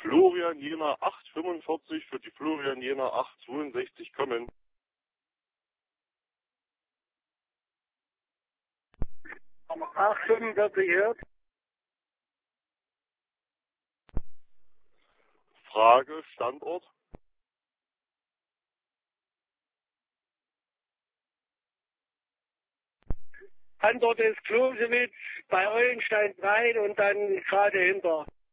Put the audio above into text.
Florian Jena 845 für die Florian Jena 862 kommen. 845 hört. Frage, Standort. Standort ist Klosewitz bei Eulenstein 3 und dann gerade hinter.